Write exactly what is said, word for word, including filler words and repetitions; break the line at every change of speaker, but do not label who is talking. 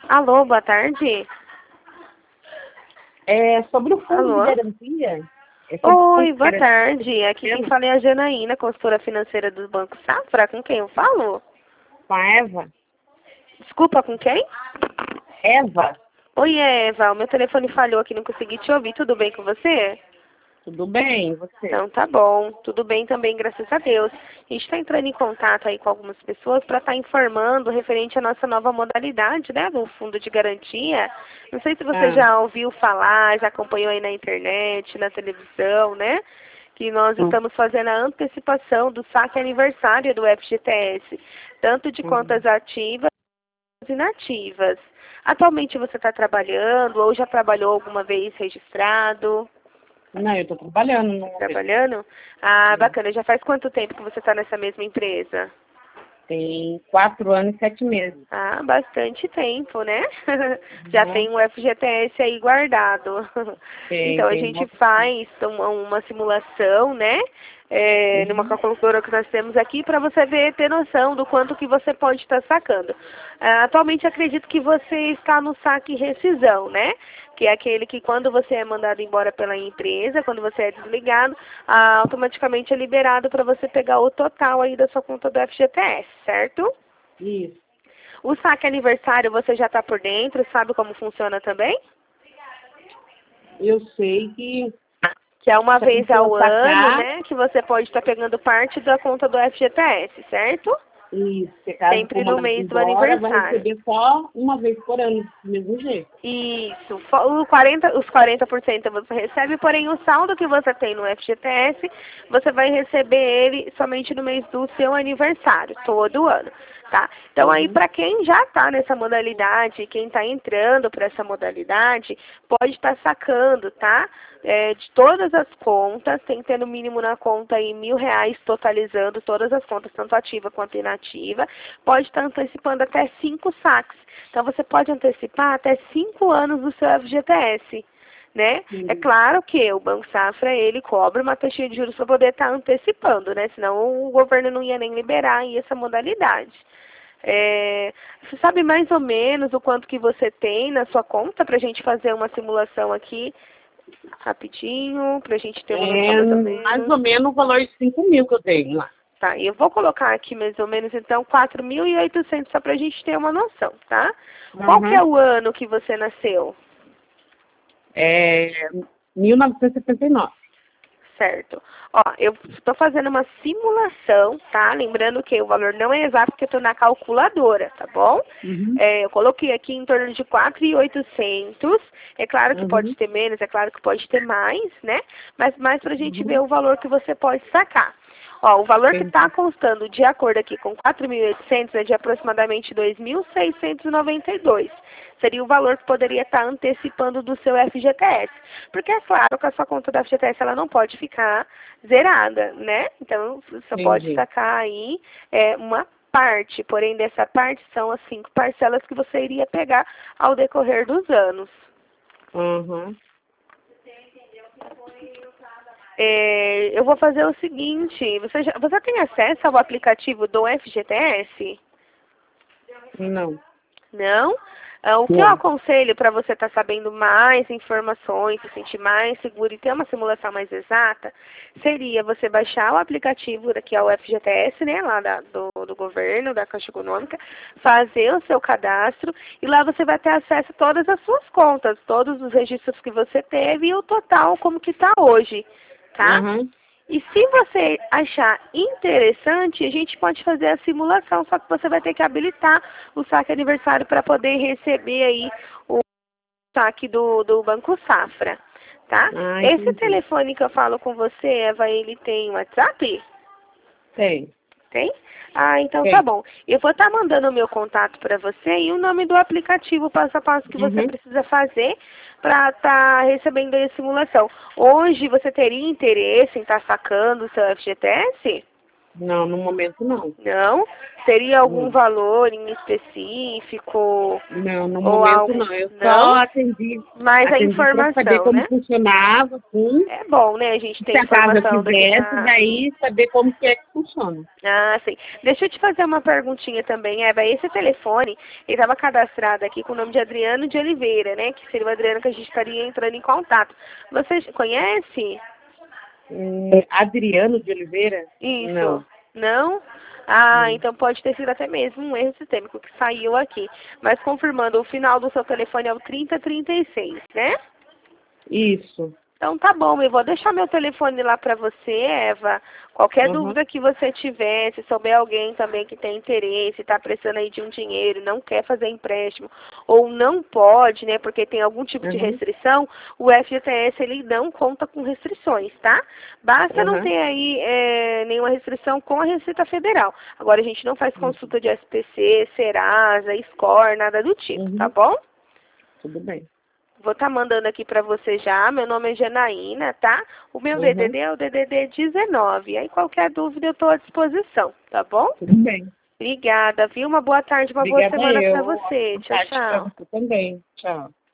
Alô, boa tarde.
É sobre o fundo
Alô?
de garantia. É sobre o fundo
Oi,
de
boa
garantia.
tarde. Aqui quem fala é a Janaína, consultora financeira do Banco Safra. Com quem eu falo?
Com a Eva.
Desculpa, com quem?
Eva,
Oi, Eva. O meu telefone falhou aqui, não consegui te ouvir. Tudo bem com você?
tudo bem? E você?
Então tá bom. Tudo bem também, graças a Deus. A gente está entrando em contato aí com algumas pessoas para estar informando referente à nossa nova modalidade, né, do fundo de garantia. Não sei se você
Ah,
já ouviu falar, já acompanhou aí na internet, na televisão, né? Que nós
hum,
estamos fazendo a antecipação do saque aniversário do F G T S, tanto de
hum.
contas ativas quanto inativas. Atualmente você está trabalhando ou já trabalhou alguma vez registrado?
Não, eu estou trabalhando no momento.
Trabalhando? Ah,
É.
bacana. Já faz quanto tempo que você está nessa mesma empresa?
Tem quatro anos e sete meses.
Ah, bastante tempo, né? Já
Uhum.
tem um F G T S aí guardado.
Tem,
Então a
tem
gente
uma...
faz uma, uma simulação, né? É, numa
Uhum.
calculadora que nós temos aqui para você ver, ter noção do quanto que você pode estar sacando. Ah, atualmente acredito que você está no saque rescisão, né? Que é aquele que quando você é mandado embora pela empresa, quando você é desligado, ah, automaticamente é liberado para você pegar o total aí da sua conta do F G T S, certo?
Isso.
O saque aniversário você já está por dentro, sabe como funciona também?
Eu sei que
Que é uma
se a
vez ao
pessoa
ano,
sacar,
né, que você pode estar pegando parte da conta do F G T S, certo?
e se caso for
Sempre no
mandado
mês do
embora, vai
aniversário.
receber só uma vez por ano, do mesmo jeito.
Isso. Fo- O quarenta, os quarenta por cento você recebe, porém o saldo que você tem no F G T S, você vai receber ele somente no mês do seu aniversário, todo ano, tá? Então aí
Uhum.
para quem já está nessa modalidade, quem está entrando para essa modalidade, pode estar sacando, tá? É, de todas as contas, tem que ter no mínimo na conta aí mil reais totalizando todas as contas, tanto ativa quanto inativa, pode estar antecipando até cinco saques. Então você pode antecipar até cinco anos do seu F G T S, né? É
Entendi.
claro que o Banco Safra, ele cobra uma taxa de juros para poder estar antecipando, né? Senão o governo não ia nem liberar aí essa modalidade. É, você sabe mais ou menos o quanto que você tem na sua conta para a gente fazer uma simulação aqui rapidinho, para a gente ter uma noção
É
mais ou
mais
menos.
ou menos o valor de cinco mil que eu tenho lá.
Tá, e eu vou colocar aqui mais ou menos então quatro mil e oitocentos só para a gente ter uma noção, tá? Qual que é
Uhum.
o ano que você nasceu?
É mil novecentos e setenta e nove.
Certo. Ó, eu estou fazendo uma simulação, tá? Lembrando que o valor não é exato porque eu estou na calculadora, tá bom?
Uhum.
É, eu coloquei aqui em torno de quatro mil e oitocentos. É claro que pode
Uhum.
ter menos, é claro que pode ter mais, né? Mas mais para a gente ver
Uhum.
o valor que você pode sacar. Ó, o valor que está
Entendi.
constando de acordo aqui com quatro mil e oitocentos é de aproximadamente dois mil seiscentos e noventa e dois. Seria o valor que poderia estar antecipando do seu F G T S. Porque é claro que a sua conta do F G T S ela não pode ficar zerada, né? Então, você pode
Entendi.
sacar aí é, uma parte, porém dessa parte são as cinco parcelas que você iria pegar ao decorrer dos anos.
Uhum.
É, eu vou fazer o seguinte, você, já, você tem acesso ao aplicativo do F G T S?
Não.
Não? Ah, o que eu
Não.
aconselho para você estar sabendo mais informações, se sentir mais seguro e ter uma simulação mais exata, seria você baixar o aplicativo daqui ao F G T S, né, lá da, do, do governo, da Caixa Econômica, fazer o seu cadastro e lá você vai ter acesso a todas as suas contas, todos os registros que você teve e o total como que está hoje, tá?
Uhum.
E se você achar interessante, a gente pode fazer a simulação, só que você vai ter que habilitar o saque aniversário para poder receber aí o saque do, do Banco Safra, tá?
Ah,
Esse
entendi.
telefone que eu falo com você, Eva, ele tem WhatsApp?
Tem.
Tem? Ah, então tá
Tem.
bom. Eu vou estar mandando o meu contato para você e o nome do aplicativo passo a passo que você
Uhum.
precisa fazer para estar recebendo aí a simulação. Hoje você teria interesse em estar sacando o seu F G T S?
Não, no momento não.
Não? Teria algum
Não,
valor em específico?
não no
Ou
momento
algo?
não. Eu
Não?
só atendi,
Mas a
atendi para saber
informação,
como
né?
funcionava, sim.
É bom, né? A gente
Se
ter
a casa
informação do que
quisesse,
tá...
daí saber como que é que funciona.
Ah, sim. Deixa eu te fazer uma perguntinha também, Eva. Esse telefone, ele estava cadastrado aqui com o nome de Adriano de Oliveira, né? Que seria o Adriano que a gente estaria entrando em contato. Você conhece?
Hum, Adriano de Oliveira?
Isso.
Não.
Não? Ah,
Hum.
então pode ter sido até mesmo um erro sistêmico que saiu aqui. Mas confirmando, o final do seu telefone é o trinta trinta e seis, né?
Isso.
Então tá bom, eu vou deixar meu telefone lá pra você, Eva. Qualquer
Uhum.
dúvida que você tiver, se souber alguém também que tem interesse, está precisando aí de um dinheiro, não quer fazer empréstimo, ou não pode, né, porque tem algum tipo de
Uhum.
restrição, o F G T S ele não conta com restrições, tá? Basta não
Uhum.
ter aí é, nenhuma restrição com a Receita Federal. Agora a gente não faz consulta de S P C, Serasa, Score, nada do tipo, tá
Uhum.
bom?
Tudo bem.
Vou estar mandando aqui para você já. Meu nome é Janaína, tá? O meu
Uhum.
D D D é o D D D dezenove. Aí qualquer dúvida eu estou à disposição, tá bom?
Tudo bem.
Obrigada, viu? Uma boa tarde, uma boa
Obrigada
semana
eu.
para
Uma
você.
boa
Tchau,
tarde para
tchau.
você também. Tchau.